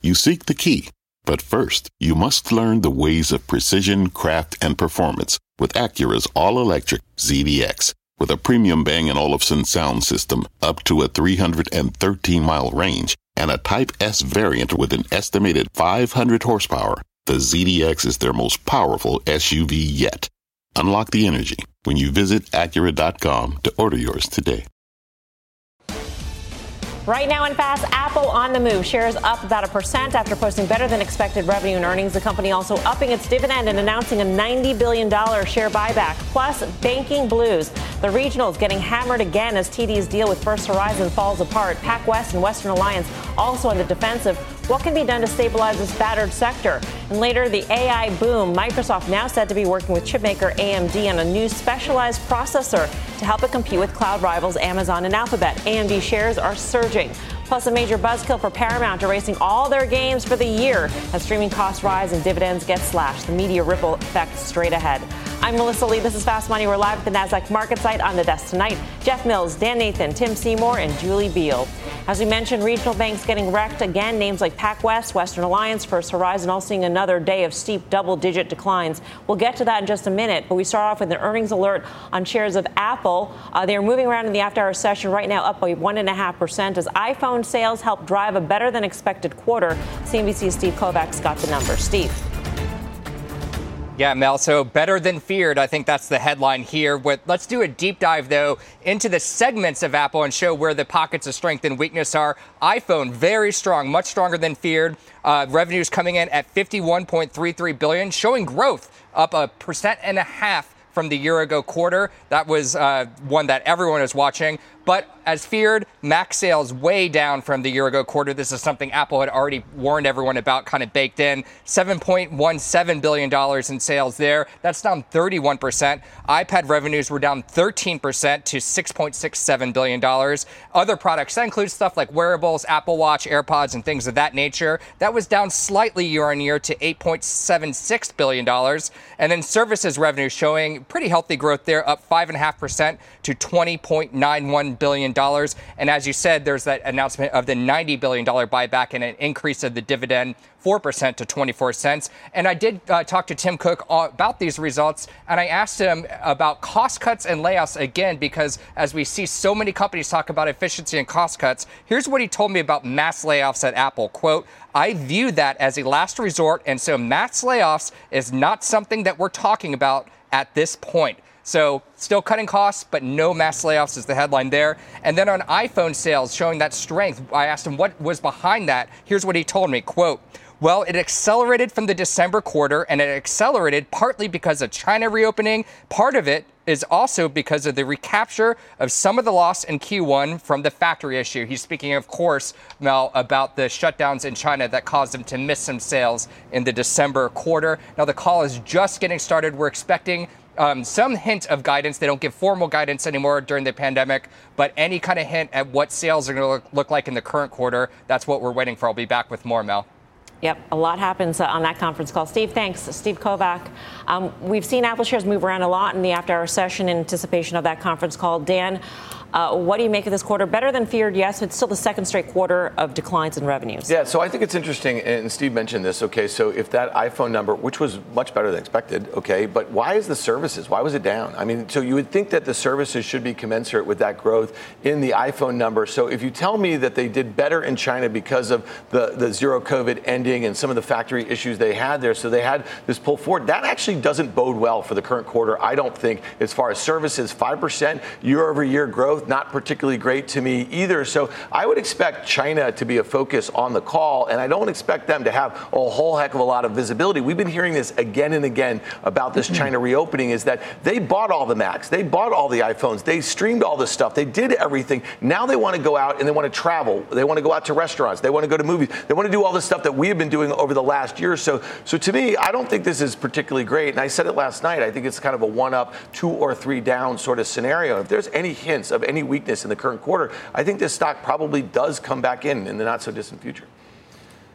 You seek the key, but first, you must learn the ways of precision, craft, and performance with Acura's all-electric ZDX. With a premium Bang & Olufsen sound system up to a 313-mile range and a Type S variant with an estimated 500 horsepower, the ZDX is their most powerful SUV yet. Unlock the energy when you visit Acura.com to order yours today. Right now in Fast, Apple on the move. Shares up about 1% after posting better than expected revenue and earnings. The company also upping its dividend and announcing a $90 billion share buyback. Plus, banking blues. The regionals getting hammered again as TD's deal with First Horizon falls apart. PacWest and Western Alliance also on the defensive. What can be done to stabilize this battered sector? And later, the AI boom. Microsoft now said to be working with chipmaker AMD on a new specialized processor to help it compete with cloud rivals Amazon and Alphabet. AMD shares are surging. Plus, a major buzzkill for Paramount, erasing all their gains for the year as streaming costs rise and dividends get slashed. The media ripple effect straight ahead. I'm Melissa Lee. This is Fast Money. We're live at the NASDAQ market site. On the desk tonight, Jeff Mills, Dan Nathan, Tim Seymour, and Julie Beal. As we mentioned, regional banks getting wrecked again. Names like PacWest, Western Alliance, First Horizon all seeing another day of steep double-digit declines. We'll get to that in just a minute, but we start off with an earnings alert on shares of Apple. They are moving around in the after-hour session right now, up by 1.5% as iPhone sales help drive a better-than-expected quarter. CNBC's Steve Kovacs got the numbers. Steve. Yeah, Mel, so better than feared. I think that's the headline here. Let's do a deep dive, though, into the segments of Apple and show where the pockets of strength and weakness are. iPhone, very strong, much stronger than feared. Revenues coming in at $51.33 billion, showing growth up 1.5% from the year-ago quarter. That was one that everyone is watching. But as feared, Mac sales way down from the year-ago quarter. This is something Apple had already warned everyone about, kind of baked in. $7.17 billion in sales there. That's down 31%. iPad revenues were down 13% to $6.67 billion. Other products, that includes stuff like wearables, Apple Watch, AirPods, and things of that nature. That was down slightly year-on-year to $8.76 billion. And then services revenue showing pretty healthy growth there, up 5.5% to $20.91 billion. And as you said, there's that announcement of the $90 billion buyback and an increase of the dividend 4% to 24 cents. And I did talk to Tim Cook about these results, and I asked him about cost cuts and layoffs again, because as we see so many companies talk about efficiency and cost cuts, here's what he told me about mass layoffs at Apple. Quote, I view that as a last resort, and so mass layoffs is not something that we're talking about at this point. So still cutting costs, but no mass layoffs is the headline there. And then on iPhone sales, showing that strength, I asked him what was behind that. Here's what he told me, quote, well, it accelerated from the December quarter, and it accelerated partly because of China reopening. Part of it is also because of the recapture of some of the loss in Q1 from the factory issue. He's speaking, of course, Mel, about the shutdowns in China that caused them to miss some sales in the December quarter. Now, the call is just getting started. We're expecting some hint of guidance. They don't give formal guidance anymore during the pandemic, but any kind of hint at what sales are going to look like in the current quarter, that's what we're waiting for. I'll be back with more, Mel. Yep, a lot happens on that conference call. Steve, thanks. Steve Kovac. We've seen Apple shares move around a lot in the after-hour session in anticipation of that conference call. Dan, what do you make of this quarter? Better than feared, yes. It's still the second straight quarter of declines in revenues. Yeah, so I think it's interesting, and Steve mentioned this, okay, so if that iPhone number, which was much better than expected, okay, but why is the services, why was it down? I mean, so you would think that the services should be commensurate with that growth in the iPhone number. So if you tell me that they did better in China because of the zero COVID ending and some of the factory issues they had there, so they had this pull forward, that actually doesn't bode well for the current quarter, I don't think, as far as services. 5% year-over-year growth, not particularly great to me either. So I would expect China to be a focus on the call, and I don't expect them to have a whole heck of a lot of visibility. We've been hearing this again and again about this China reopening, is that they bought all the Macs, they bought all the iPhones, they streamed all this stuff, they did everything. Now they want to go out and they want to travel. They want to go out to restaurants. They want to go to movies. They want to do all this stuff that we have been doing over the last year or so. So to me, I don't think this is particularly great. And I said it last night, I think it's kind of a 1 up, 2 or 3 down sort of scenario. If there's any hints of any weakness in the current quarter, I think this stock probably does come back in the not so distant future.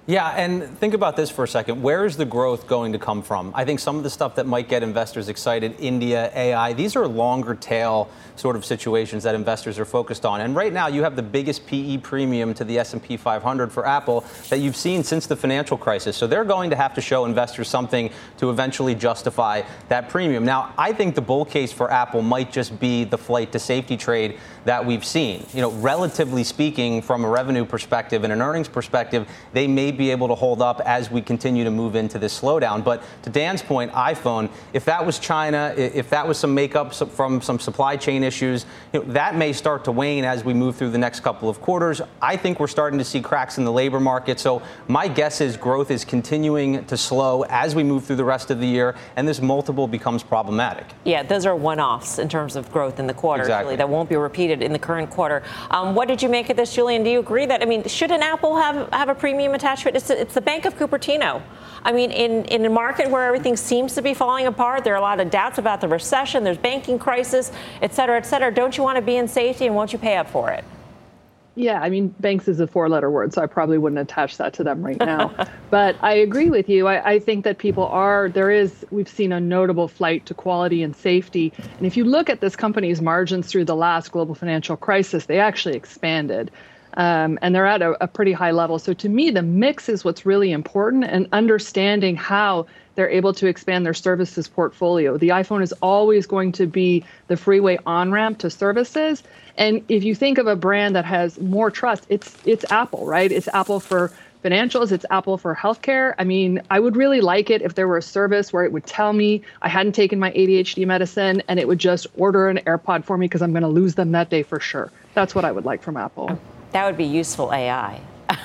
Yeah, and think about this for a second. Where is the growth going to come from? I think some of the stuff that might get investors excited, India, AI, these are longer tail sort of situations that investors are focused on. And right now, you have the biggest PE premium to the S&P 500 for Apple that you've seen since the financial crisis. So they're going to have to show investors something to eventually justify that premium. Now, I think the bull case for Apple might just be the flight to safety trade that we've seen. You know, relatively speaking, from a revenue perspective and an earnings perspective, they may be able to hold up as we continue to move into this slowdown. But to Dan's point, iPhone, if that was China, if that was some makeup from some supply chain issues, that may start to wane as we move through the next couple of quarters. I think we're starting to see cracks in the labor market. So my guess is growth is continuing to slow as we move through the rest of the year, and this multiple becomes problematic. Yeah, those are one-offs in terms of growth in the quarter. Exactly. Julie, that won't be repeated in the current quarter. What did you make of this, Julian? Do you agree that, should an Apple have a premium attached to it? It's the Bank of Cupertino. In a market where everything seems to be falling apart, there are a lot of doubts about the recession, there's banking crisis, et cetera, et cetera. Don't you want to be in safety, and won't you pay up for it? Yeah, banks is a 4-letter word, so I probably wouldn't attach that to them right now. But I agree with you. I think that we've seen a notable flight to quality and safety. And if you look at this company's margins through the last global financial crisis, they actually expanded. And they're at a pretty high level. So to me, the mix is what's really important, and understanding how they're able to expand their services portfolio. The iPhone is always going to be the freeway on-ramp to services. And if you think of a brand that has more trust, it's Apple, right? It's Apple for financials. It's Apple for healthcare. I would really like it if there were a service where it would tell me I hadn't taken my ADHD medicine and it would just order an AirPod for me because I'm going to lose them that day for sure. That's what I would like from Apple. That would be useful AI.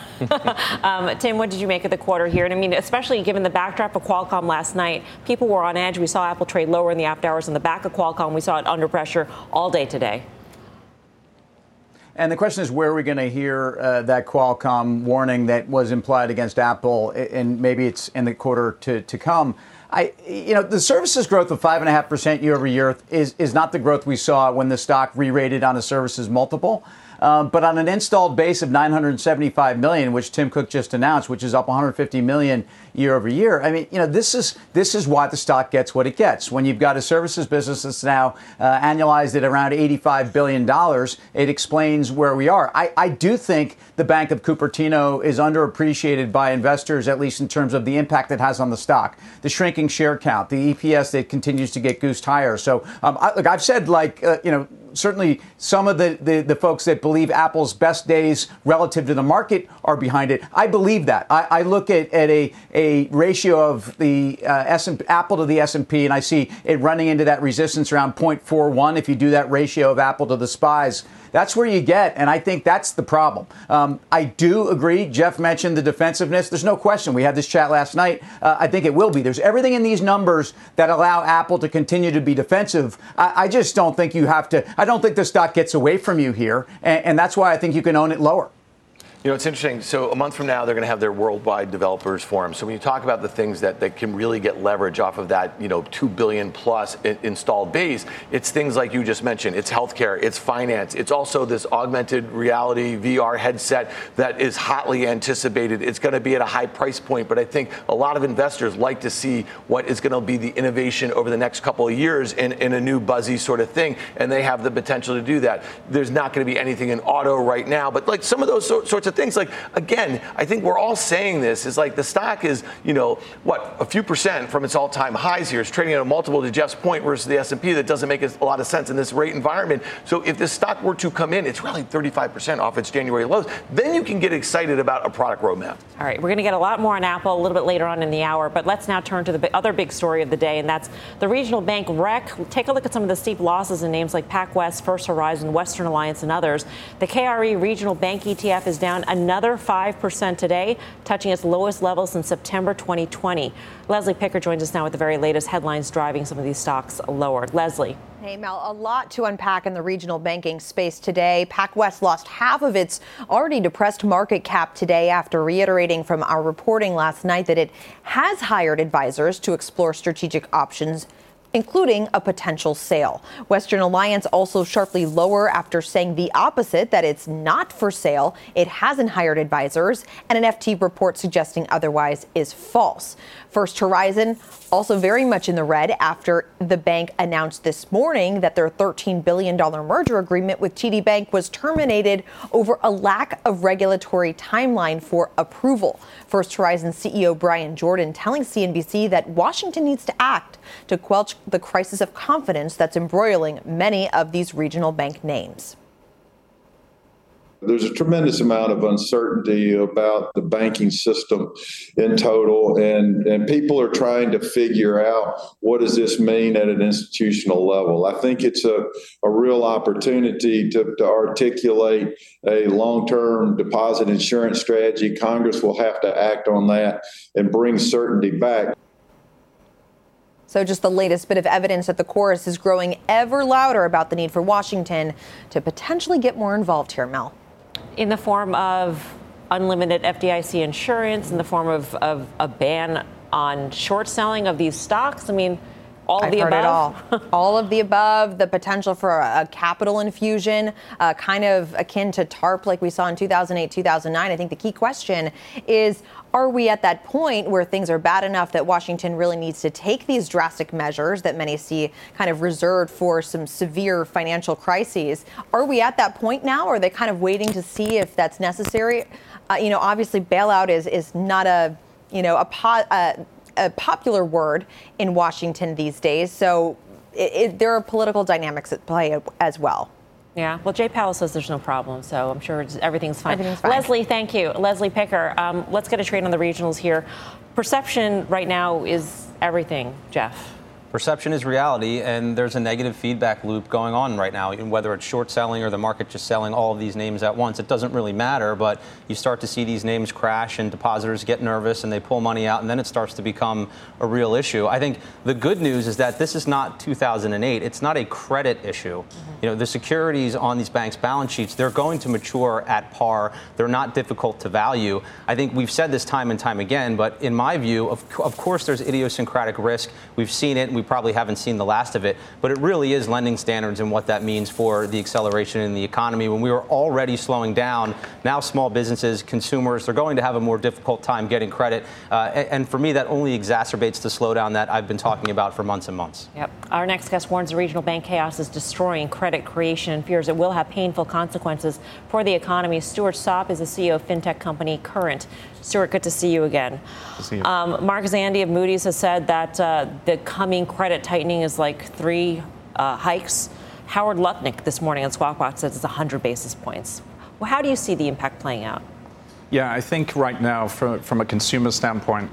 Tim, what did you make of the quarter here? And especially given the backdrop of Qualcomm last night, people were on edge. We saw Apple trade lower in the after hours on the back of Qualcomm. We saw it under pressure all day today. And the question is, where are we going to hear that Qualcomm warning that was implied against Apple, and maybe it's in the quarter to come? The services growth of 5.5% year over year is not the growth we saw when the stock re-rated on a services multiple. But on an installed base of 975 million, which Tim Cook just announced, which is up 150 million year over year. This is why the stock gets what it gets. When you've got a services business that's now annualized at around $85 billion, it explains where we are. I do think the Bank of Cupertino is underappreciated by investors, at least in terms of the impact it has on the stock. The shrinking share count, the EPS that continues to get goosed higher. So I've said, certainly some of the folks that believe Apple's best days relative to the market are behind it. I believe that. I look at a ratio of the Apple to the S&P, and I see it running into that resistance around 0.41 if you do that ratio of Apple to the SPYs. That's where you get, and I think that's the problem. I do agree. Jeff mentioned the defensiveness. There's no question. We had this chat last night. I think it will be. There's everything in these numbers that allow Apple to continue to be defensive. I just don't think you have to. I don't think the stock gets away from you here, and that's why I think you can own it lower. It's interesting. So a month from now, they're going to have their worldwide developers forum. So when you talk about the things that can really get leverage off of that, 2 billion plus installed base, it's things like you just mentioned. It's healthcare, it's finance. It's also this augmented reality VR headset that is hotly anticipated. It's going to be at a high price point. But I think a lot of investors like to see what is going to be the innovation over the next couple of years in a new buzzy sort of thing. And they have the potential to do that. There's not going to be anything in auto right now. But some of those sorts of things, again, I think we're all saying this is the stock is, a few percent from its all-time highs here. It's trading at a multiple to Jeff's point versus the S&P that doesn't make a lot of sense in this rate environment. So if this stock were to come in, it's really 35% off its January lows. Then you can get excited about a product roadmap. All right, we're going to get a lot more on Apple a little bit later on in the hour, but let's now turn to the other big story of the day, and that's the regional bank wreck. Take a look at some of the steep losses in names like PacWest, First Horizon, Western Alliance, and others. The KRE regional bank ETF is down another 5% today, touching its lowest level since September 2020. Leslie Picker joins us now with the very latest headlines driving some of these stocks lower. Leslie. Hey, Mel, a lot to unpack in the regional banking space today. PacWest lost half of its already depressed market cap today after reiterating from our reporting last night that it has hired advisors to explore strategic options, including a potential sale. Western Alliance also sharply lower after saying the opposite, that it's not for sale. It hasn't hired advisors, and an FT report suggesting otherwise is false. First Horizon also very much in the red after the bank announced this morning that their $13 billion merger agreement with TD Bank was terminated over a lack of regulatory timeline for approval. First Horizon CEO Brian Jordan telling CNBC that Washington needs to act to quell the crisis of confidence that's embroiling many of these regional bank names. There's a tremendous amount of uncertainty about the banking system in total, and people are trying to figure out what does this mean at an institutional level. I think it's a real opportunity to articulate a long-term deposit insurance strategy. Congress will have to act on that and bring certainty back. So just the latest bit of evidence that the chorus is growing ever louder about the need for Washington to potentially get more involved here, Mel. In the form of unlimited FDIC insurance, in the form of a ban on short selling of these stocks? I mean, all of the above? I've heard it all. All of the above, the potential for a capital infusion, kind of akin to TARP like we saw in 2008, 2009. I think the key question is, are we at that point where things are bad enough that Washington really needs to take these drastic measures that many see kind of reserved for some severe financial crises? Are we at that point now? Or are they kind of waiting to see if that's necessary? Obviously bailout is not a popular word in Washington these days. So there are political dynamics at play as well. Yeah, well, Jay Powell says there's no problem, so I'm sure everything's fine. Everything's fine. Leslie, thank you. Leslie Picker, let's get a trade on the regionals here. Perception right now is everything, Jeff. Perception is reality, and there's a negative feedback loop going on right now. Whether it's short selling or the market just selling all of these names at once, it doesn't really matter, but you start to see these names crash and depositors get nervous and they pull money out, and then it starts to become a real issue. I think the good news is that this is not 2008. It's not a credit issue. The securities on these banks' balance sheets, they're going to mature at par. They're not difficult to value. I think we've said this time and time again, but in my view, of course, there's idiosyncratic risk. We've seen it. We probably haven't seen the last of it, but it really is lending standards and what that means for the acceleration in the economy. When we were already slowing down, now small businesses, consumers, they're going to have a more difficult time getting credit. And for me, that only exacerbates the slowdown that I've been talking about for months and months. Yep. Our next guest warns the regional bank chaos is destroying credit creation and fears it will have painful consequences for the economy. Stuart Sopp is the CEO of fintech company Current. Stuart, good to see you again. Good to see you. Mark Zandi of Moody's has said that the coming credit tightening is like 3 hikes. Howard Lutnick this morning on Squawk Box says it's 100 basis points. Well, how do you see the impact playing out? Yeah, I think right now, from a consumer standpoint,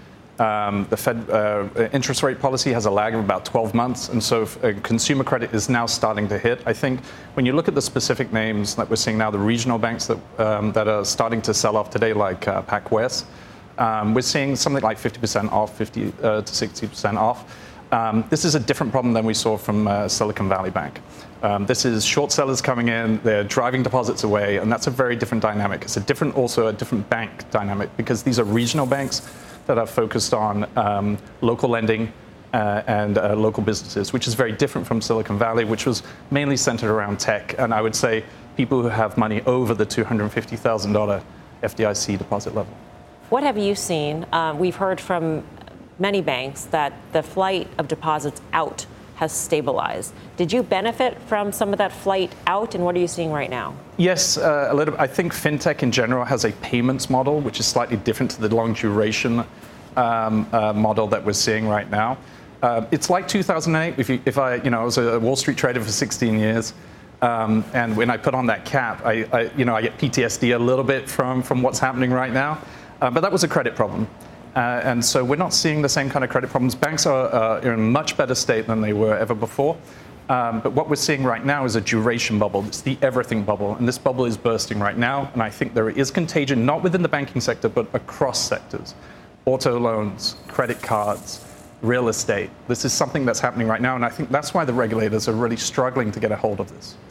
the Fed interest rate policy has a lag of about 12 months, and so consumer credit is now starting to hit. I think when you look at the specific names that we're seeing now, the regional banks that are starting to sell off today, like PacWest, we're seeing something like 50% off, 50 to 60% off. This is a different problem than we saw from Silicon Valley Bank. This is short sellers coming in, they're driving deposits away, and that's a very different dynamic. It's a different bank dynamic, because these are regional banks that are focused on local lending and local businesses, which is very different from Silicon Valley, which was mainly centered around tech. And I would say people who have money over the $250,000 FDIC deposit level. What have you seen? We've heard from many banks that the flight of deposits out has stabilized. Did you benefit from some of that flight out, and what are you seeing right now? Yes, a little. I think fintech in general has a payments model, which is slightly different to the long duration model that we're seeing right now. It's like 2008. If I was a Wall Street trader for 16 years, and when I put on that cap, I get PTSD a little bit from what's happening right now. But that was a credit problem. And so we're not seeing the same kind of credit problems. Banks are in a much better state than they were ever before. But what we're seeing right now is a duration bubble. It's the everything bubble. And this bubble is bursting right now. And I think there is contagion, not within the banking sector, but across sectors. Auto loans, credit cards, real estate. This is something that's happening right now. And I think that's why the regulators are really struggling to get a hold of this.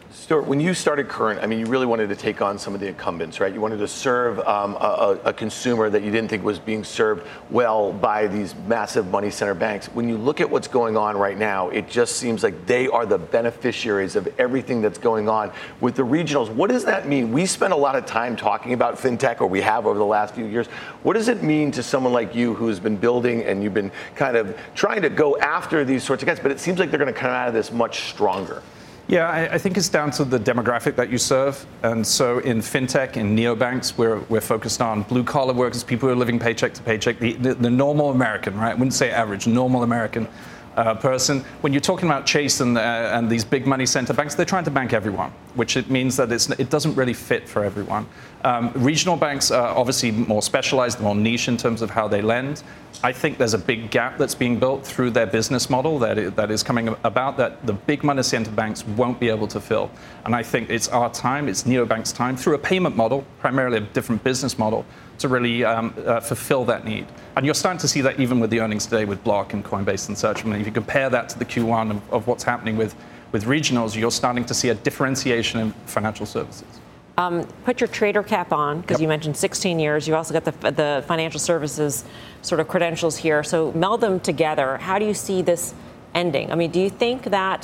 Stuart, when you started Current, I mean, you really wanted to take on some of the incumbents, right? You wanted to serve a consumer that you didn't think was being served well by these massive money center banks. When you look at what's going on right now, it just seems like they are the beneficiaries of everything that's going on with the regionals. What does that mean? We spend a lot of time talking about fintech, or we have over the last few years. What does it mean to someone like you who's been building and you've been kind of trying to go after these sorts of guys, but it seems like they're going to come out of this much stronger? Yeah, I think it's down to the demographic that you serve. And so in fintech, in neobanks, we're focused on blue-collar workers, people who are living paycheck to paycheck, the normal American, right? I wouldn't say average, normal American person. When you're talking about Chase and these big money center banks, they're trying to bank everyone, which it means that it doesn't really fit for everyone. Regional banks are obviously more specialized, more niche in terms of how they lend. I think there's a big gap that's being built through their business model that is coming about that the big money center banks won't be able to fill. And I think it's our time, it's neobanks' time, through a payment model, primarily a different business model, to really fulfill that need. And you're starting to see that even with the earnings today with Block and Coinbase and such. I mean, if you compare that to the Q1 of what's happening with regionals, you're starting to see a differentiation in financial services. Put your trader cap on, because you mentioned 16 years. You also got the financial services sort of credentials here. So meld them together. How do you see this ending? I mean, do you think that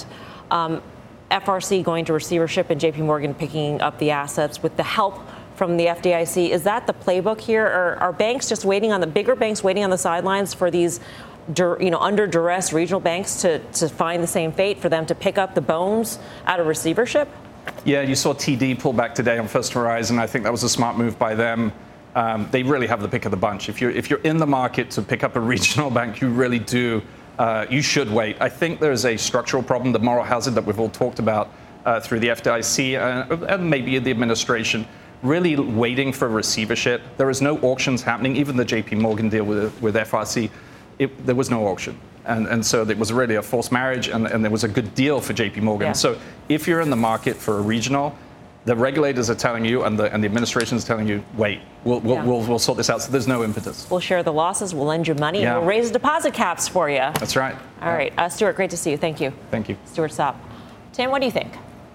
FRC going to receivership and JP Morgan picking up the assets with the help from the FDIC, is that the playbook here? Or are banks just waiting on the bigger banks waiting on the sidelines for these under duress regional banks to find the same fate, for them to pick up the bones out of receivership? Yeah, you saw TD pull back today on First Horizon. I think that was a smart move by them. They really have the pick of the bunch. If you're in the market to pick up a regional bank, you really do. You should wait. I think there's a structural problem, the moral hazard that we've all talked about through the FDIC and maybe the administration, really waiting for receivership. There is no auctions happening. Even the JP Morgan deal with FRC, there was no auction. And so it was really a forced marriage, and there was a good deal for JP Morgan. Yeah. So if you're in the market for a regional, the regulators are telling you and the administration is telling you, wait, we'll sort this out. So there's no impetus. We'll share the losses, we'll lend you money, and we'll raise deposit caps for you. That's right. All right. Stuart, great to see you. Thank you. Thank you. Stuart Sopp. Tim, what do you think?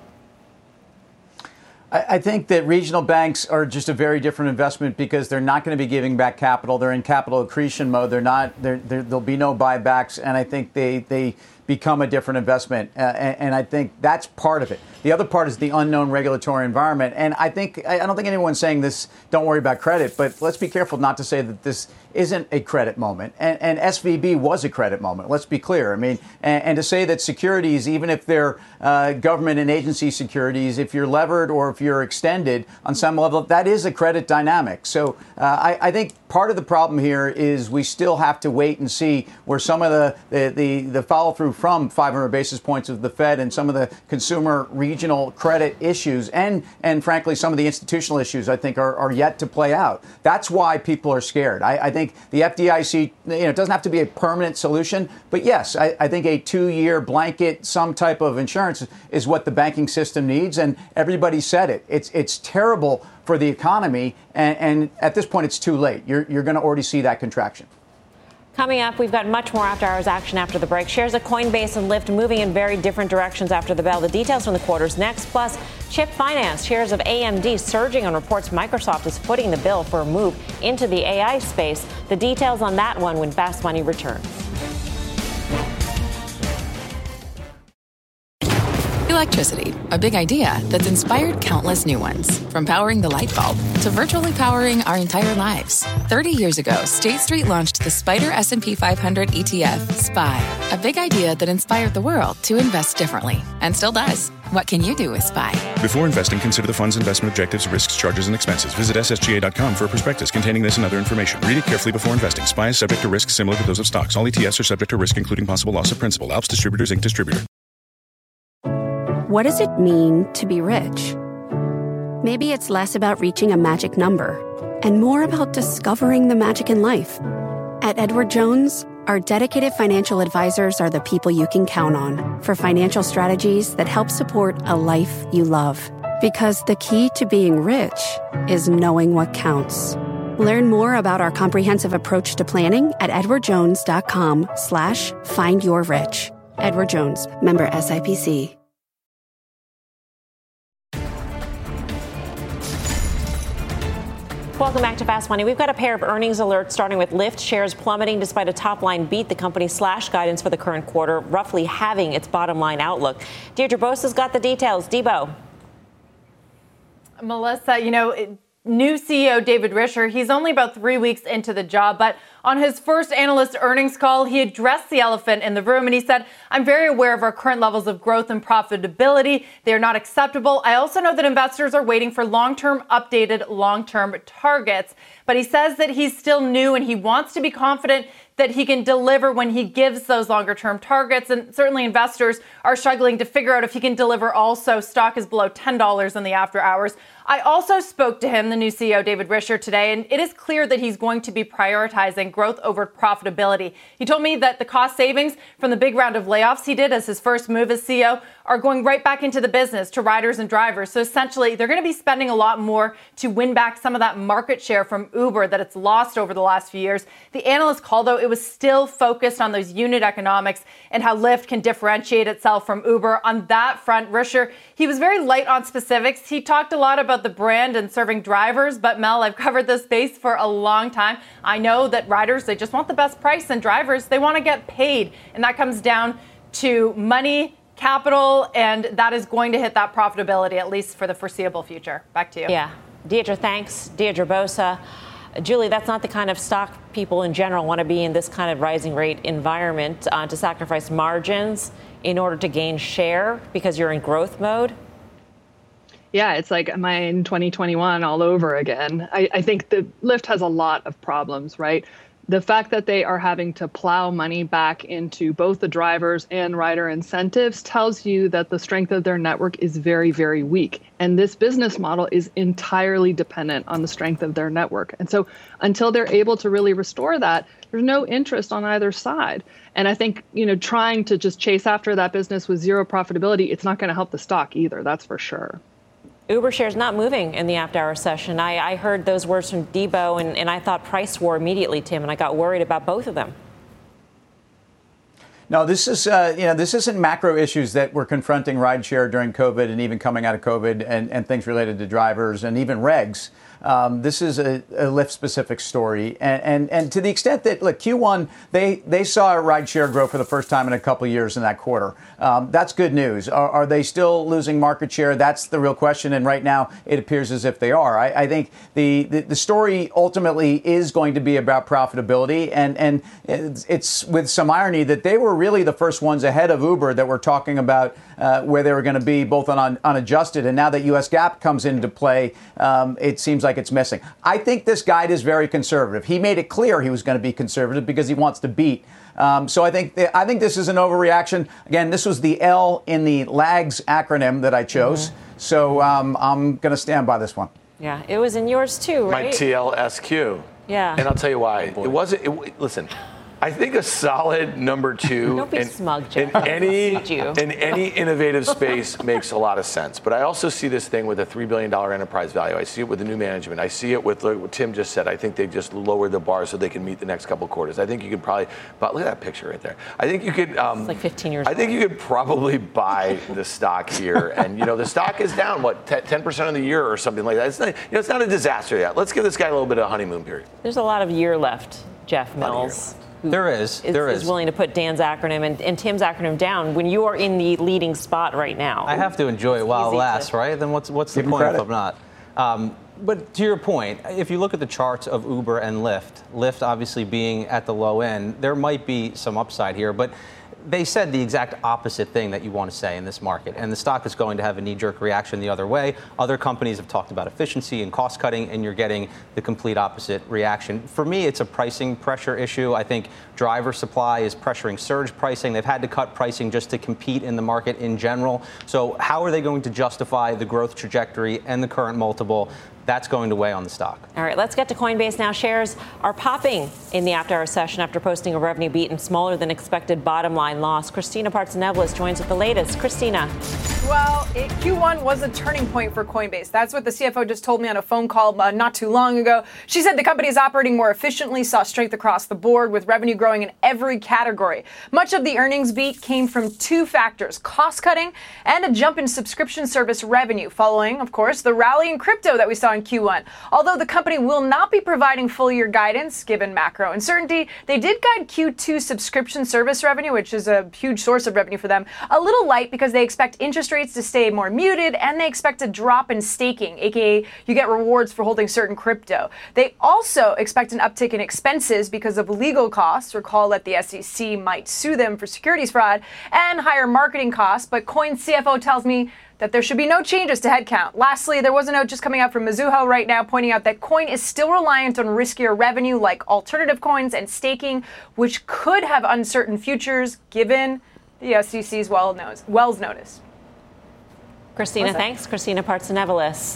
I think that regional banks are just a very different investment because they're not going to be giving back capital. They're in capital accretion mode. There'll be no buybacks, and I think they become a different investment. And I think that's part of it. The other part is the unknown regulatory environment. And I don't think anyone's saying this, don't worry about credit, but let's be careful not to say that this isn't a credit moment. And SVB was a credit moment. Let's be clear. I mean, and to say that securities, even if they're government and agency securities, if you're levered or if you're extended on some level, that is a credit dynamic. So I think part of the problem here is we still have to wait and see where some of the follow through from 500 basis points of the Fed and some of the consumer regional credit issues and frankly, some of the institutional issues, I think, are yet to play out. That's why people are scared. I think the FDIC, it doesn't have to be a permanent solution, but yes, I think a 2-year blanket, some type of insurance is what the banking system needs, and everybody said it. It's terrible for the economy, and at this point, it's too late. You're going to already see that contraction. Coming up, we've got much more after-hours action after the break. Shares of Coinbase and Lyft moving in very different directions after the bell. The details from the quarters next. Plus, chip finance. Shares of AMD surging on reports Microsoft is footing the bill for a move into the AI space. The details on that one when Fast Money returns. Electricity, a big idea that's inspired countless new ones. From powering the light bulb to virtually powering our entire lives. 30 years ago, State Street launched the SPDR S&P 500 ETF, SPY. A big idea that inspired the world to invest differently. And still does. What can you do with SPY? Before investing, consider the fund's investment objectives, risks, charges, and expenses. Visit ssga.com for a prospectus containing this and other information. Read it carefully before investing. SPY is subject to risks similar to those of stocks. All ETFs are subject to risk, including possible loss of principal. Alps Distributors, Inc. Distributor. What does it mean to be rich? Maybe it's less about reaching a magic number and more about discovering the magic in life. At Edward Jones, our dedicated financial advisors are the people you can count on for financial strategies that help support a life you love. Because the key to being rich is knowing what counts. Learn more about our comprehensive approach to planning at edwardjones.com/findyourrich. Edward Jones, member SIPC. Welcome back to Fast Money. We've got a pair of earnings alerts, starting with Lyft. Shares plummeting despite a top-line beat. The company slashed guidance for the current quarter, roughly halving its bottom-line outlook. Deirdre Bosa's got the details. Debo. Melissa, new CEO David Risher, he's only about 3 weeks into the job, but on his first analyst earnings call, he addressed the elephant in the room and he said, I'm very aware of our current levels of growth and profitability. They are not acceptable. I also know that investors are waiting for updated long-term targets. But he says that he's still new and he wants to be confident that he can deliver when he gives those longer-term targets. And certainly investors are struggling to figure out if he can deliver also. Stock is below $10 in the after hours. I also spoke to him, the new CEO, David Risher, today, and it is clear that he's going to be prioritizing growth over profitability. He told me that the cost savings from the big round of layoffs he did as his first move as CEO are going right back into the business to riders and drivers. So essentially, they're going to be spending a lot more to win back some of that market share from Uber that it's lost over the last few years. The analyst call, though, it was still focused on those unit economics and how Lyft can differentiate itself from Uber. On that front, Risher, he was very light on specifics. He talked a lot about the brand and serving drivers, but Mel, I've covered this space for a long time. I know that riders, they just want the best price, and drivers, they want to get paid. And that comes down to money, capital, and that is going to hit that profitability, at least for the foreseeable future. Back to you. Yeah. Deirdre, thanks. Deirdre Bosa. Julie, that's not the kind of stock people in general want to be in this kind of rising rate environment, to sacrifice margins in order to gain share because you're in growth mode. Yeah, it's like, am I in 2021 all over again? I think the Lyft has a lot of problems, right? The fact that they are having to plow money back into both the drivers and rider incentives tells you that the strength of their network is very, very weak. And this business model is entirely dependent on the strength of their network. And so until they're able to really restore that, there's no interest on either side. And I think, trying to just chase after that business with zero profitability, it's not going to help the stock either. That's for sure. Uber shares not moving in the after-hour session. I heard those words from Debo, and I thought price war immediately, Tim, and I got worried about both of them. No, this is, this isn't macro issues that we're confronting rideshare during COVID and even coming out of COVID and things related to drivers and even regs. This is a Lyft-specific story. And to the extent that, look, Q1, they saw a rideshare grow for the first time in a couple of years in that quarter. That's good news. Are they still losing market share? That's the real question. And right now, it appears as if they are. I think the story ultimately is going to be about profitability. And it's with some irony that they were really the first ones ahead of Uber that were talking about where they were going to be both on unadjusted. And now that US GAAP comes into play, it seems like it's missing. I think this guide is very conservative. He made it clear he was going to be conservative because he wants to beat. So I think this is an overreaction. Again, this was the L in the LAGS acronym that I chose. Mm-hmm. So I'm going to stand by this one. Yeah, it was in yours too, right? My TLSQ. Yeah. And I'll tell you why. It wasn't. Listen. I think a solid number two Don't be smug, Jeff. in any innovative space makes a lot of sense. But I also see this thing with a $3 billion enterprise value. I see it with the new management. I see it with what Tim just said. I think they just lowered the bar so they can meet the next couple of quarters. I think you could probably, but look at that picture right there. I think you could. It's like 15 years. I think you could probably buy the stock here, and the stock is down 10% of the year or something like that. It's not, it's not a disaster yet. Let's give this guy a little bit of a honeymoon period. There's a lot of year left, Jeff Mills. There is willing to put Dan's acronym and Tim's acronym down when you are in the leading spot right now. I have to enjoy it while it lasts, right? Then what's the point if I'm not? But to your point, if you look at the charts of Uber and Lyft obviously being at the low end, there might be some upside here, but they said the exact opposite thing that you want to say in this market, and the stock is going to have a knee-jerk reaction the other way. Other companies have talked about efficiency and cost cutting, and you're getting the complete opposite reaction. For me, it's a pricing pressure issue. I think driver supply is pressuring surge pricing. They've had to cut pricing just to compete in the market in general. So how are they going to justify the growth trajectory and the current multiple? That's going to weigh on the stock. All right, let's get to Coinbase now. Shares are popping in the after-hour session after posting a revenue beat and smaller than expected bottom line loss. Christina Partsinevelos joins with the latest. Christina. Well, Q1 was a turning point for Coinbase. That's what the CFO just told me on a phone call not too long ago. She said the company is operating more efficiently, saw strength across the board with revenue growing in every category. Much of the earnings beat came from two factors, cost cutting and a jump in subscription service revenue, following, of course, the rally in crypto that we saw in Q1. Although the company will not be providing full year guidance given macro uncertainty, they did guide Q2 subscription service revenue, which is a huge source of revenue for them, a little light because they expect interest rates to stay more muted, and they expect a drop in staking, aka you get rewards for holding certain crypto. They also expect an uptick in expenses because of legal costs. Recall that the SEC might sue them for securities fraud, and higher marketing costs, but Coin's CFO tells me that there should be no changes to headcount. Lastly, there was a note just coming out from Mizuho right now pointing out that Coin is still reliant on riskier revenue like alternative coins and staking, which could have uncertain futures given the SEC's Wells notice. Christina, thanks. Christina Partsinevelos.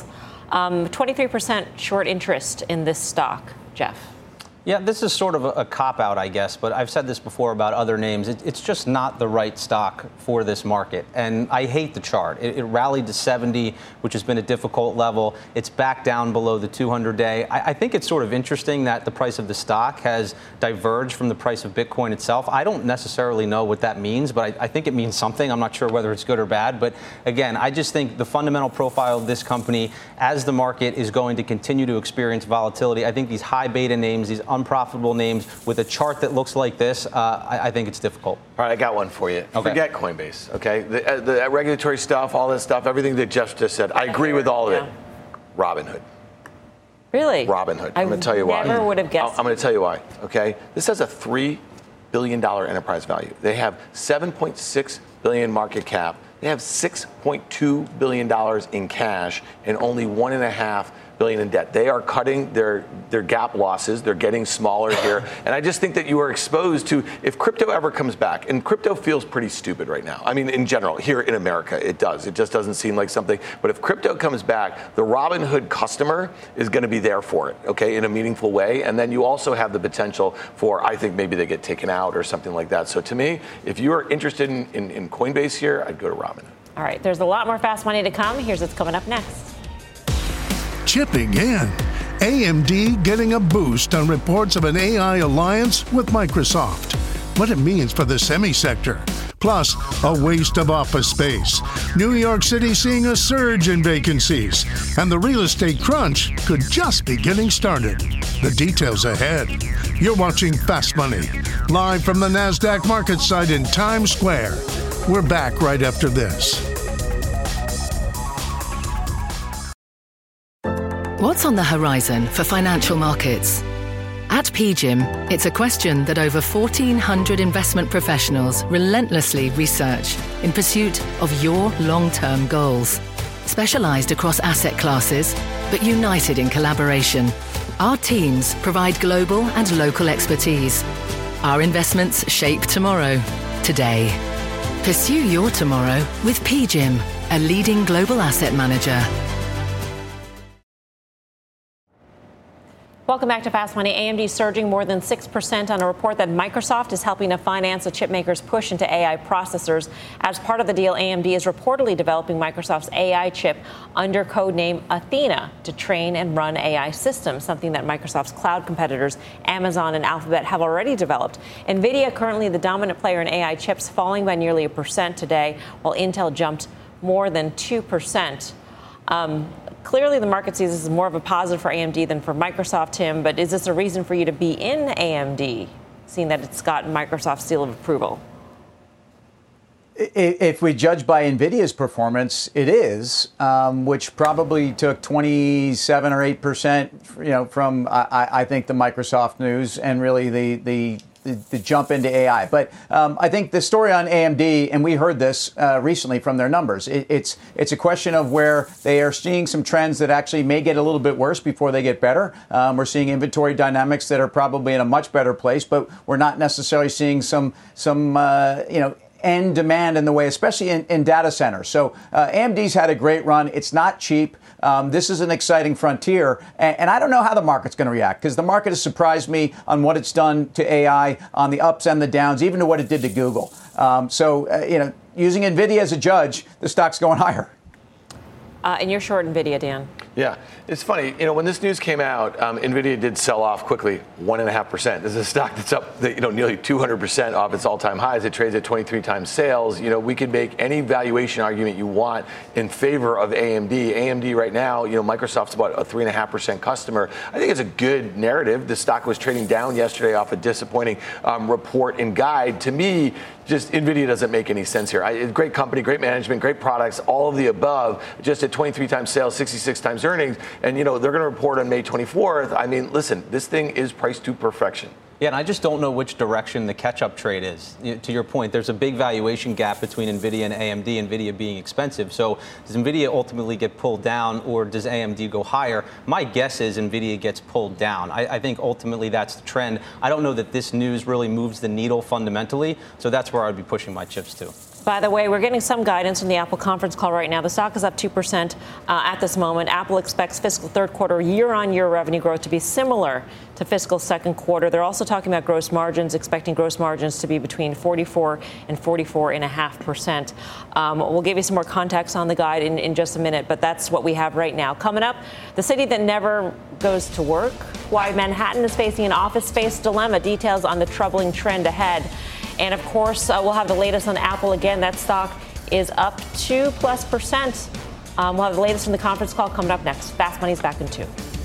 23% short interest in this stock. Jeff. Yeah, this is sort of a cop-out, I guess, but I've said this before about other names. It's just not the right stock for this market, and I hate the chart. It rallied to 70, which has been a difficult level. It's back down below the 200-day. I think it's sort of interesting that the price of the stock has diverged from the price of Bitcoin itself. I don't necessarily know what that means, but I think it means something. I'm not sure whether it's good or bad, but again, I just think the fundamental profile of this company, as the market is going to continue to experience volatility, I think these high beta names, these unprofitable names with a chart that looks like this, I think it's difficult. All right, I got one for you. Okay. Forget Coinbase, okay? The regulatory stuff, all this stuff, everything that Jeff just said, I agree with all of it. Robinhood. Really? Robinhood. I'm going to tell you why. I never would have guessed. I'm going to tell you why, okay? This has a $3 billion enterprise value. They have $7.6 billion market cap. They have $6.2 billion in cash and only $1.5 billion in debt. They are cutting their gap losses. They're getting smaller here. And I just think that you are exposed to, if crypto ever comes back, and crypto feels pretty stupid right now. I mean, in general, here in America, it does. It just doesn't seem like something. But if crypto comes back, the Robinhood customer is going to be there for it, okay, in a meaningful way. And then you also have the potential for, I think maybe they get taken out or something like that. So to me, if you are interested in Coinbase here, I'd go to Robinhood. All right, there's a lot more Fast Money to come. Here's what's coming up next. Chipping in. AMD getting a boost on reports of an AI alliance with Microsoft. What it means for the semi sector. Plus, a waste of office space. New York City seeing a surge in vacancies. And the real estate crunch could just be getting started. The details ahead. You're watching Fast Money, live from the NASDAQ market site in Times Square. We're back right after this. What's on the horizon for financial markets? At PGIM, it's a question that over 1,400 investment professionals relentlessly research in pursuit of your long-term goals. Specialized across asset classes, but united in collaboration, our teams provide global and local expertise. Our investments shape tomorrow, today. Pursue your tomorrow with PGIM, a leading global asset manager. Welcome back to Fast Money. AMD surging more than 6% on a report that Microsoft is helping to finance the chipmaker's push into AI processors. As part of the deal, AMD is reportedly developing Microsoft's AI chip under codename Athena to train and run AI systems, something that Microsoft's cloud competitors Amazon and Alphabet have already developed. NVIDIA, currently the dominant player in AI chips, falling by nearly 1% today, while Intel jumped more than 2%. Clearly, the market sees this as more of a positive for AMD than for Microsoft, Tim, but is this a reason for you to be in AMD, seeing that it's got Microsoft's seal of approval? If we judge by NVIDIA's performance, it is, which probably took 27 or 8%, from, I think, the Microsoft news and really the jump into AI. But I think the story on AMD, and we heard this recently from their numbers, it's a question of where they are seeing some trends that actually may get a little bit worse before they get better. We're seeing inventory dynamics that are probably in a much better place, but we're not necessarily seeing some end demand in the way, especially in data centers. So AMD's had a great run. It's not cheap. This is an exciting frontier. And I don't know how the market's going to react, because the market has surprised me on what it's done to AI, on the ups and the downs, even to what it did to Google. using NVIDIA as a judge, the stock's going higher. And you're short NVIDIA, Dan. Yeah, it's funny. When this news came out, NVIDIA did sell off quickly, 1.5%. This is a stock that's up, nearly 200% off its all-time highs. It trades at 23 times sales. We could make any valuation argument you want in favor of AMD. AMD right now, Microsoft's about a 3.5% customer. I think it's a good narrative. The stock was trading down yesterday off a disappointing report and guide. To me, just NVIDIA doesn't make any sense here. Great company, great management, great products, all of the above, just at 23 times sales, 66 times earnings. And, they're going to report on May 24th. I mean, listen, this thing is priced to perfection. Yeah, and I just don't know which direction the catch-up trade is. To your point, there's a big valuation gap between NVIDIA and AMD, NVIDIA being expensive. So does NVIDIA ultimately get pulled down, or does AMD go higher? My guess is NVIDIA gets pulled down. I think ultimately that's the trend. I don't know that this news really moves the needle fundamentally, so that's where I'd be pushing my chips to. By the way, we're getting some guidance from the Apple conference call right now. The stock is up 2% at this moment. Apple expects fiscal third quarter year-on-year revenue growth to be similar to fiscal second quarter. They're also talking about gross margins, expecting gross margins to be between 44 and 44.5%. We'll give you some more context on the guide in just a minute, but that's what we have right now. Coming up, the city that never goes to work, why Manhattan is facing an office space dilemma, details on the troubling trend ahead. And of course, we'll have the latest on Apple again. That stock is up 2+%. We'll have the latest from the conference call coming up next. Fast Money's back in 2.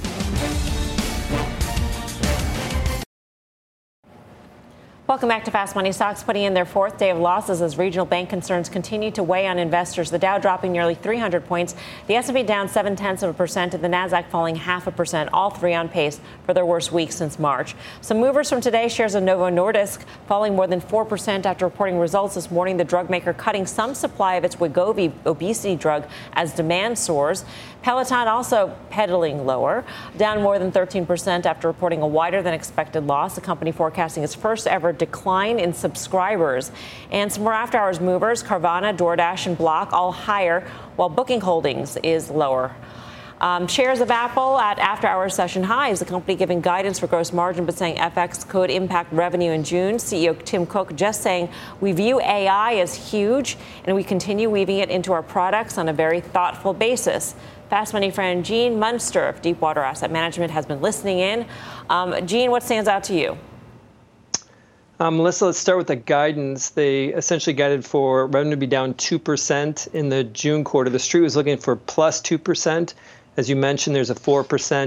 Welcome back to Fast Money. Stocks putting in their fourth day of losses as regional bank concerns continue to weigh on investors. The Dow dropping nearly 300 points, the S&P down 0.7%, and the Nasdaq falling 0.5%, all three on pace for their worst week since March. Some movers from today: shares of Novo Nordisk falling more than 4% after reporting results this morning. The drug maker cutting some supply of its Wegovy obesity drug as demand soars. Peloton also pedaling lower, down more than 13% after reporting a wider than expected loss. The company forecasting its first ever decline in subscribers. And some more after hours movers: Carvana, DoorDash, and Block all higher, while Booking Holdings is lower. Shares of Apple at after-hours session highs. The company giving guidance for gross margin, but saying FX could impact revenue in June. CEO Tim Cook just saying, we view AI as huge, and we continue weaving it into our products on a very thoughtful basis. Fast Money friend Gene Munster of Deepwater Asset Management has been listening in. Gene, what stands out to you? Melissa, let's start with the guidance. They essentially guided for revenue to be down 2% in the June quarter. The street was looking for plus 2%. As you mentioned, there's a 4%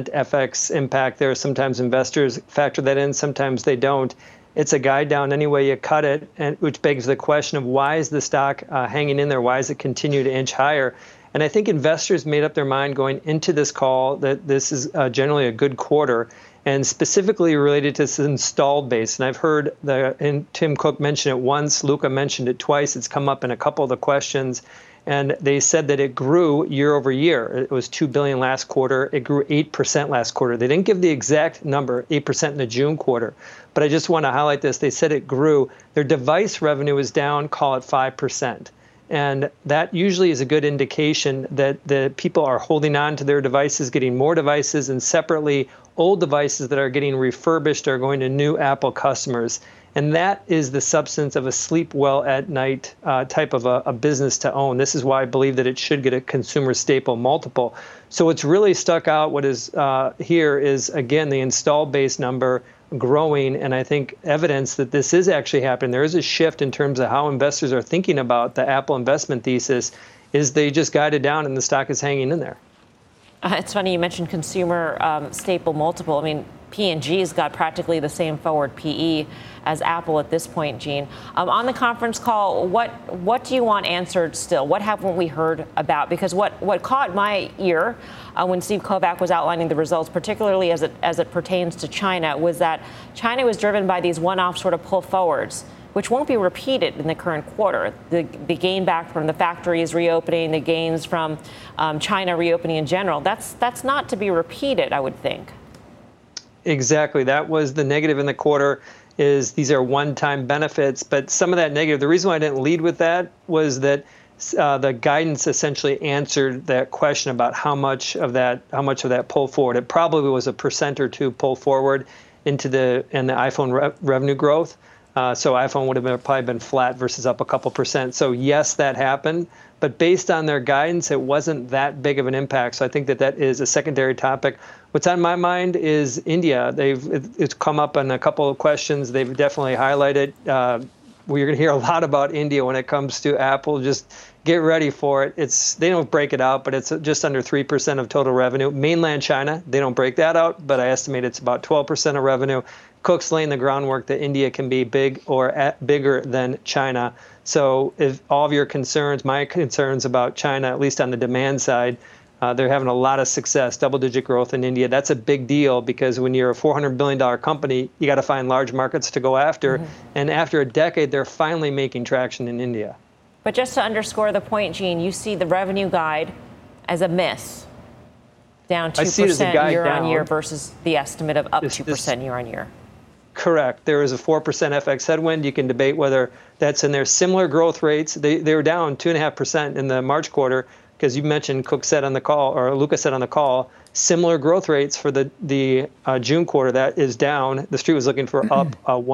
FX impact there. Sometimes investors factor that in, sometimes they don't. It's a guide down any way you cut it, and which begs the question of why is the stock hanging in there? Why does it continue to inch higher? And I think investors made up their mind going into this call that this is generally a good quarter, and specifically related to this installed base. And I've heard Tim Cook mention it once, Luca mentioned it twice. It's come up in a couple of the questions. And they said that it grew year over year. It was $2 billion last quarter. It grew 8% last quarter. They didn't give the exact number, 8% in the June quarter. But I just want to highlight this. They said it grew. Their device revenue is down, call it 5%. And that usually is a good indication that the people are holding on to their devices, getting more devices, and separately, old devices that are getting refurbished are going to new Apple customers. And that is the substance of a sleep well at night type of a business to own. This is why I believe that it should get a consumer staple multiple. So what's really stuck out, what is here is, again, the installed base number growing, and I think evidence that this is actually happening. There is a shift in terms of how investors are thinking about the Apple investment thesis, is they just guided down and the stock is hanging in there. It's funny you mentioned consumer staple multiple. I mean, P&G's got practically the same forward PE as Apple at this point, Gene. On the conference call, what do you want answered still? What haven't we heard about? Because what caught my ear when Steve Kovac was outlining the results, particularly as it pertains to China, was that China was driven by these one-off sort of pull forwards, which won't be repeated in the current quarter. The gain back from the factories reopening, the gains from China reopening in general, that's not to be repeated, I would think. Exactly. That was the negative in the quarter, is these are one-time benefits. But some of that negative, the reason why I didn't lead with that was that the guidance essentially answered that question about how much of that pull forward. It probably was 1% or 2% pull forward into the iPhone revenue growth. So iPhone would have probably been flat versus up a couple percent. So yes, that happened. But based on their guidance, it wasn't that big of an impact. So I think that is a secondary topic. What's on my mind is India. It's come up in a couple of questions. They've definitely highlighted. We're going to hear a lot about India when it comes to Apple. Just get ready for it. They don't break it out, but it's just under 3% of total revenue. Mainland China, they don't break that out, but I estimate it's about 12% of revenue. Cook's laying the groundwork that India can be big or bigger than China. So if all of your concerns, my concerns about China, at least on the demand side, they're having a lot of success, double-digit growth in India. That's a big deal because when you're a $400 billion company, you got to find large markets to go after. Mm-hmm. And after a decade, they're finally making traction in India. But just to underscore the point, Gene, you see the revenue guide as a miss, down 2% year-on-year versus the estimate of up 2% year-on-year. Correct. There is a 4% FX headwind. You can debate whether that's in there. Similar growth rates. They were down 2.5% in the March quarter because you mentioned Cook said on the call, or Luca said on the call, similar growth rates for the June quarter. That is down. The street was looking for up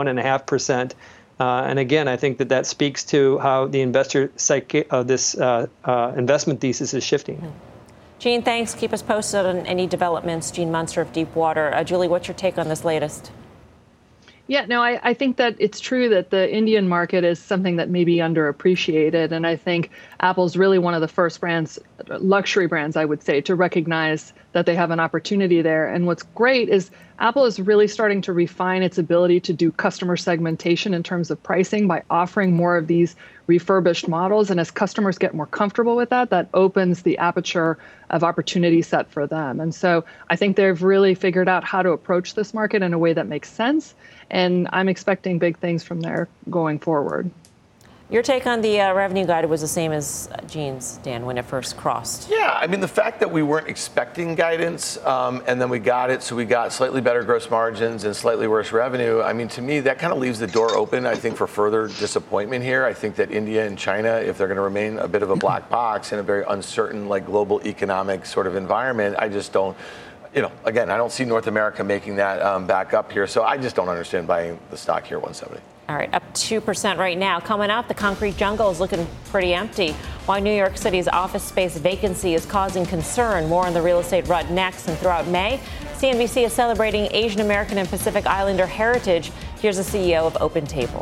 1.5%. And again, I think that speaks to how the investor psyche of this investment thesis is shifting. Gene, thanks. Keep us posted on any developments. Gene Munster of Deepwater. Julie, what's your take on this latest? Yeah, no, I think that it's true that the Indian market is something that may be underappreciated. And I think Apple's really one of the first brands, luxury brands, I would say, to recognize that they have an opportunity there. And what's great is Apple is really starting to refine its ability to do customer segmentation in terms of pricing by offering more of these refurbished models. And as customers get more comfortable with that, that opens the aperture of opportunity set for them. And so I think they've really figured out how to approach this market in a way that makes sense. And I'm expecting big things from there going forward. Your take on the revenue guide was the same as Gene's, Dan, when it first crossed. Yeah, I mean, the fact that we weren't expecting guidance and then we got it, so we got slightly better gross margins and slightly worse revenue. I mean, to me, that kind of leaves the door open, I think, for further disappointment here. I think that India and China, if they're going to remain a bit of a black box in a very uncertain, global economic sort of environment, I just don't. Again, I don't see North America making that back up here. So I just don't understand buying the stock here, 170. All right, up 2% right now. Coming up, the concrete jungle is looking pretty empty. Why New York City's office space vacancy is causing concern. More on the real estate rut next. And throughout May, CNBC is celebrating Asian American and Pacific Islander heritage. Here's the CEO of OpenTable.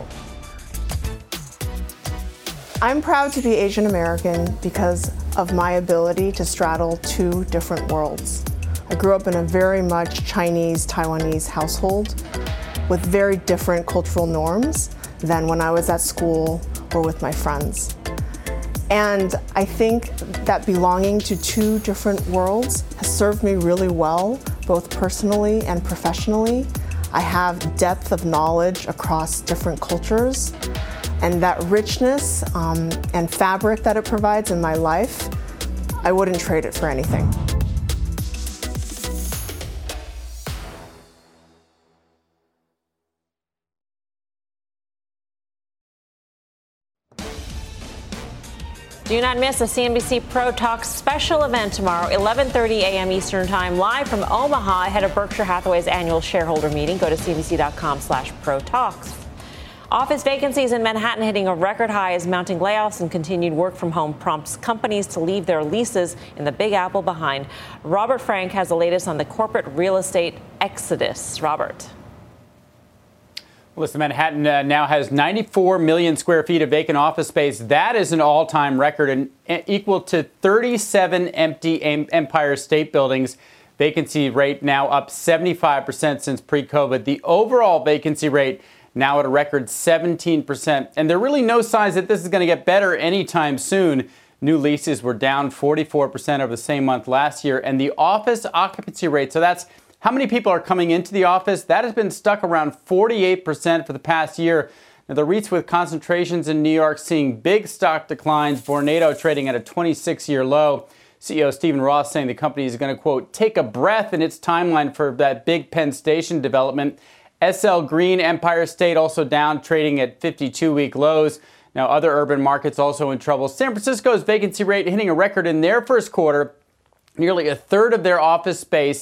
I'm proud to be Asian American because of my ability to straddle two different worlds. I grew up in a very much Chinese, Taiwanese household with very different cultural norms than when I was at school or with my friends. And I think that belonging to two different worlds has served me really well, both personally and professionally. I have depth of knowledge across different cultures, and that richness and fabric that it provides in my life, I wouldn't trade it for anything. Do not miss a CNBC Pro Talks special event tomorrow, 11:30 a.m. Eastern Time, live from Omaha ahead of Berkshire Hathaway's annual shareholder meeting. Go to cnbc.com/protalks. Office vacancies in Manhattan hitting a record high as mounting layoffs and continued work from home prompts companies to leave their leases in the Big Apple behind. Robert Frank has the latest on the corporate real estate exodus. Robert. Listen, Manhattan now has 94 million square feet of vacant office space. That is an all-time record and equal to 37 empty Empire State Buildings. Vacancy rate now up 75% since pre-COVID. The overall vacancy rate now at a record 17%. And there are really no signs that this is going to get better anytime soon. New leases were down 44% over the same month last year. And the office occupancy rate, so that's how many people are coming into the office, that has been stuck around 48% for the past year. Now, the REITs with concentrations in New York seeing big stock declines. Vornado trading at a 26-year low. CEO Stephen Ross saying the company is going to, quote, take a breath in its timeline for that big Penn Station development. SL Green, Empire State also down, trading at 52-week lows. Now, other urban markets also in trouble. San Francisco's vacancy rate hitting a record in their first quarter. Nearly a third of their office space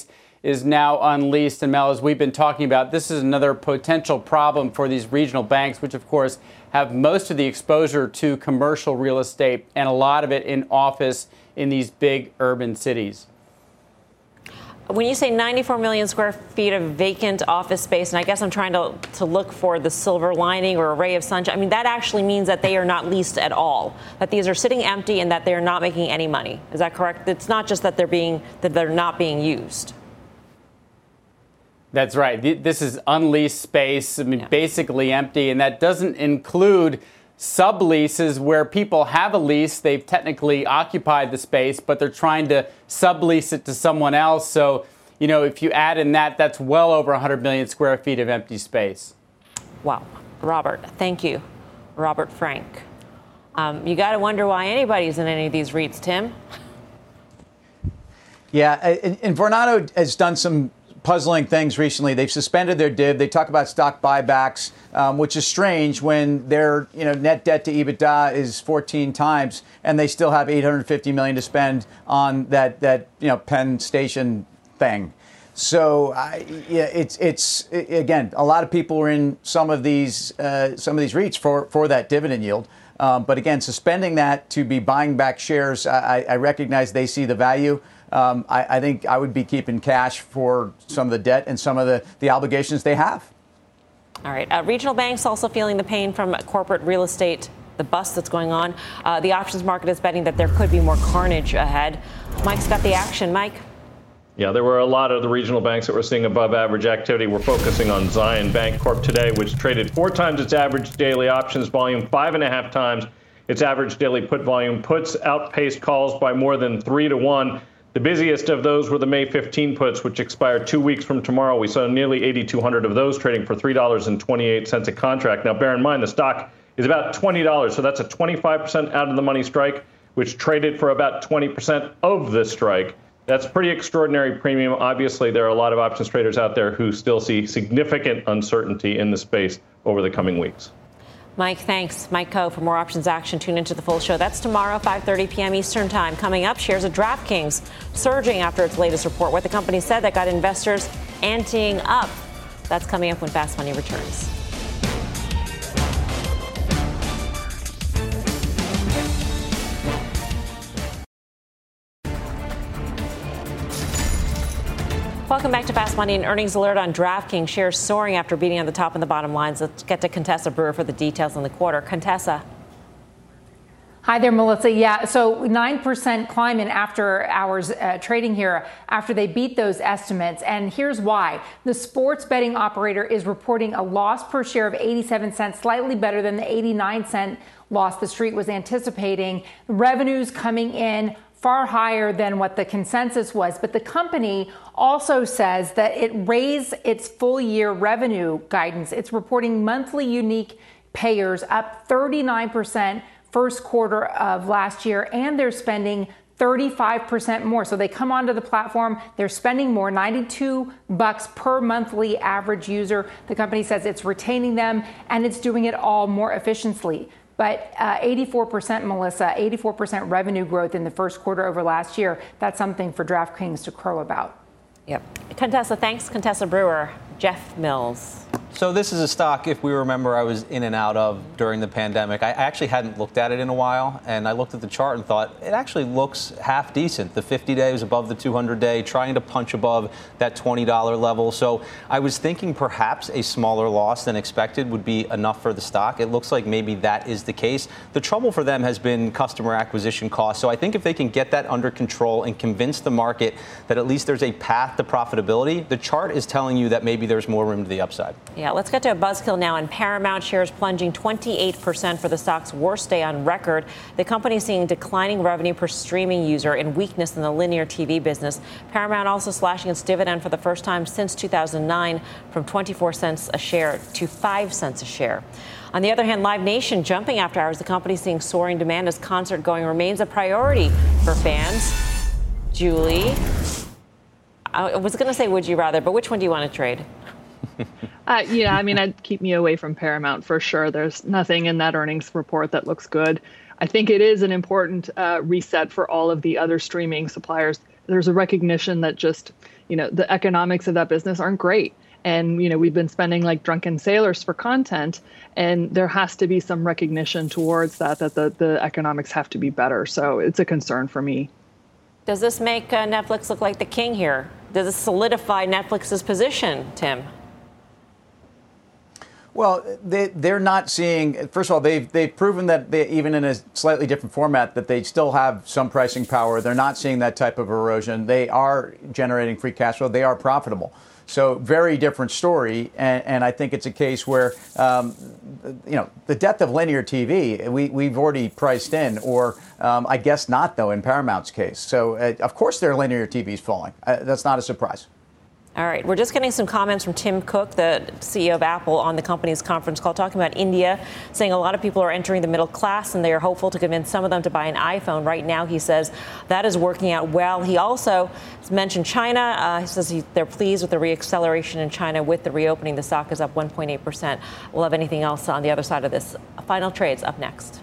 is now unleashed. And Mel, as we've been talking about, this is another potential problem for these regional banks, which of course have most of the exposure to commercial real estate and a lot of it in office in these big urban cities. When you say 94 million square feet of vacant office space, and I guess I'm trying to look for the silver lining or a ray of sunshine, I mean, that actually means that they are not leased at all, that these are sitting empty and that they're not making any money. Is that correct? It's not just that they're not being used. That's right. This is unleased space, basically empty, and that doesn't include subleases where people have a lease, they've technically occupied the space, but they're trying to sublease it to someone else. So, if you add in that, that's well over 100 million square feet of empty space. Wow. Robert, thank you. Robert Frank. You got to wonder why anybody's in any of these REITs, Tim. Yeah, and Vornado has done some puzzling things recently. They've suspended their div. They talk about stock buybacks, which is strange when their net debt to EBITDA is 14 times, and they still have $850 million to spend on that Penn Station thing. So it's again, a lot of people are in some of these REITs for that dividend yield. But again, suspending that to be buying back shares, I recognize they see the value. I think I would be keeping cash for some of the debt and some of the obligations they have. All right. Regional banks also feeling the pain from corporate real estate, the bust that's going on. The options market is betting that there could be more carnage ahead. Mike's got the action. Mike. Yeah, there were a lot of the regional banks that were seeing above average activity. We're focusing on Zion Bancorp today, which traded 4 times its average daily options volume, 5.5 times its average daily put volume. Puts outpaced calls by more than 3 to 1. The busiest of those were the May 15 puts, which expire 2 weeks from tomorrow. We saw nearly 8,200 of those trading for $3.28 a contract. Now, bear in mind, the stock is about $20, so that's a 25% out of the money strike, which traded for about 20% of the strike. That's pretty extraordinary premium. Obviously, there are a lot of options traders out there who still see significant uncertainty in the space over the coming weeks. Mike, thanks. Mike Coe for more options action. Tune into the full show. That's tomorrow, 5:30 p.m. Eastern time. Coming up, shares of DraftKings surging after its latest report. What the company said that got investors anteing up. That's coming up when Fast Money returns. Welcome back to Fast Money. An earnings alert on DraftKings. Shares soaring after beating on the top and the bottom lines. Let's get to Contessa Brewer for the details on the quarter. Contessa. Hi there, Melissa. Yeah, so 9% climb in after hours trading here after they beat those estimates. And here's why. The sports betting operator is reporting a loss per share of 87 cents, slightly better than the 89-cent loss the street was anticipating. Revenues coming in far higher than what the consensus was. But the company also says that it raised its full year revenue guidance. It's reporting monthly unique payers up 39% first quarter of last year, and they're spending 35% more. So they come onto the platform, they're spending more, $92 per monthly average user. The company says it's retaining them and it's doing it all more efficiently. But 84%, Melissa, 84% revenue growth in the first quarter over last year. That's something for DraftKings to crow about. Yep. Contessa, thanks. Contessa Brewer. Jeff Mills. So this is a stock, if we remember, I was in and out of during the pandemic. I actually hadn't looked at it in a while, and I looked at the chart and thought it actually looks half decent. The 50-day was above the 200-day, trying to punch above that $20 level. So I was thinking perhaps a smaller loss than expected would be enough for the stock. It looks like maybe that is the case. The trouble for them has been customer acquisition costs. So I think if they can get that under control and convince the market that at least there's a path to profitability, the chart is telling you that maybe there's more room to the upside. Yeah, let's get to a buzzkill now. And Paramount shares plunging 28% for the stock's worst day on record. The company seeing declining revenue per streaming user and weakness in the linear TV business. Paramount also slashing its dividend for the first time since 2009 from 24 cents a share to 5 cents a share. On the other hand, Live Nation jumping after hours. The company seeing soaring demand as concert going remains a priority for fans. Julie, I was going to say would you rather, but which one do you want to trade? Yeah, I mean, I'd keep me away from Paramount for sure. There's nothing in that earnings report that looks good. I think it is an important reset for all of the other streaming suppliers. there's a recognition that just, the economics of that business aren't great. And, we've been spending like drunken sailors for content, and there has to be some recognition towards that the economics have to be better. So it's a concern for me. Does this make Netflix look like the king here? Does this solidify Netflix's position, Tim? Well, they're not seeing. First of all, they've proven that even in a slightly different format, that they still have some pricing power. They're not seeing that type of erosion. They are generating free cash flow. They are profitable. So very different story. And I think it's a case where, the death of linear TV, we've already priced in, or I guess not, though, in Paramount's case. So, of course, their linear TV is falling. That's not a surprise. All right, we're just getting some comments from Tim Cook, the CEO of Apple, on the company's conference call, talking about India, saying a lot of people are entering the middle class and they are hopeful to convince some of them to buy an iPhone. Right now, he says that is working out well. He also mentioned China. He says they're pleased with the reacceleration in China with the reopening. The stock is up 1.8%. We'll have anything else on the other side of this. Final trades up next.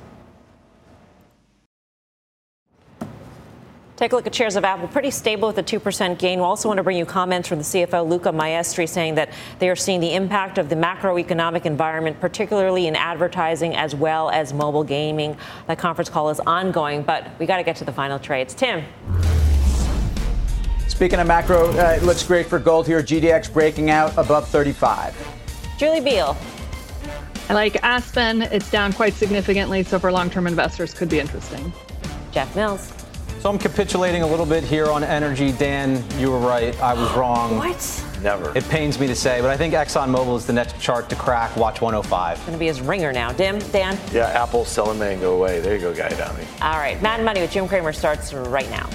Take a look at shares of Apple, pretty stable with a 2% gain. We also want to bring you comments from the CFO, Luca Maestri, saying that they are seeing the impact of the macroeconomic environment, particularly in advertising as well as mobile gaming. That conference call is ongoing, but we got to get to the final trades. Tim. Speaking of macro, it looks great for gold here. GDX breaking out above 35. Julie Beal. I like Aspen. It's down quite significantly, so for long-term investors could be interesting. Jeff Mills. So I'm capitulating a little bit here on energy. Dan, you were right. I was wrong. What? Never. It pains me to say, but I think ExxonMobil is the next chart to crack. Watch 105. It's going to be his ringer now. Dan? Yeah, Apple, sell them and go away. There you go, Guy Adami. All right. Mad Money with Jim Cramer starts right now.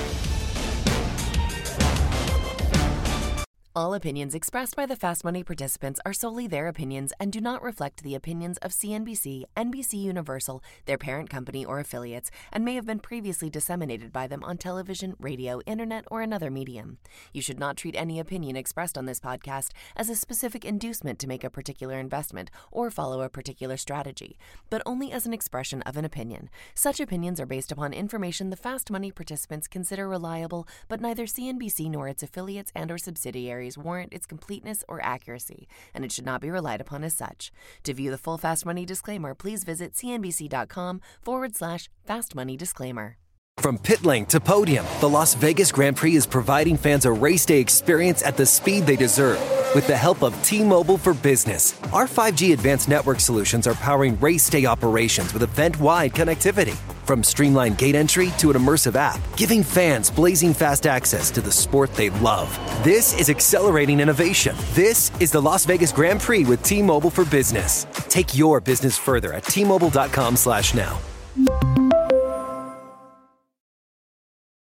All opinions expressed by the Fast Money participants are solely their opinions and do not reflect the opinions of CNBC, NBC Universal, their parent company, or affiliates, and may have been previously disseminated by them on television, radio, internet, or another medium. You should not treat any opinion expressed on this podcast as a specific inducement to make a particular investment or follow a particular strategy, but only as an expression of an opinion. Such opinions are based upon information the Fast Money participants consider reliable, but neither CNBC nor its affiliates and or subsidiaries warrant its completeness or accuracy, and it should not be relied upon as such. To view the full Fast Money disclaimer, please visit cnbc.com/Fast Money disclaimer. From pit lane to podium, the Las Vegas Grand Prix is providing fans a race day experience at the speed they deserve. With the help of T-Mobile for Business, our 5G advanced network solutions are powering race day operations with event-wide connectivity. From streamlined gate entry to an immersive app, giving fans blazing fast access to the sport they love. This is accelerating innovation. This is the Las Vegas Grand Prix with T-Mobile for Business. Take your business further at T-Mobile.com/now.